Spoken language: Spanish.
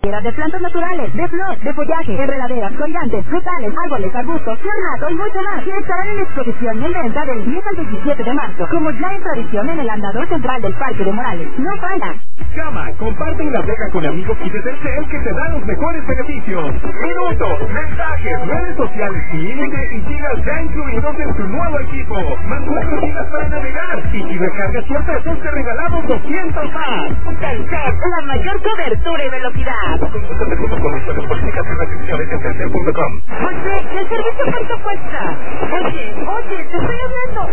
De plantas naturales, de flor, de follaje, enredaderas, colgantes, frutales, árboles, arbustos, ornato y mucho más. Que estarán en exposición y en venta del 10 al 17 de marzo, como ya es tradición en el andador central del Parque de Morales. ¡No falla! Llama, comparte y navega con amigos y de Telcel que te dan los mejores beneficios. Minutos, mensajes, redes sociales y límite y gigas ya incluidos en tu nuevo equipo. Más 4 gigas para navegar. Y si recargas tu pesos te regalamos 200 más. Telcel, la mayor cobertura y velocidad. Consulta términos, condiciones, políticas y restricciones en telcel.com. Oye, ¿el servicio cuánto cuesta? Oye, te estoy hablando.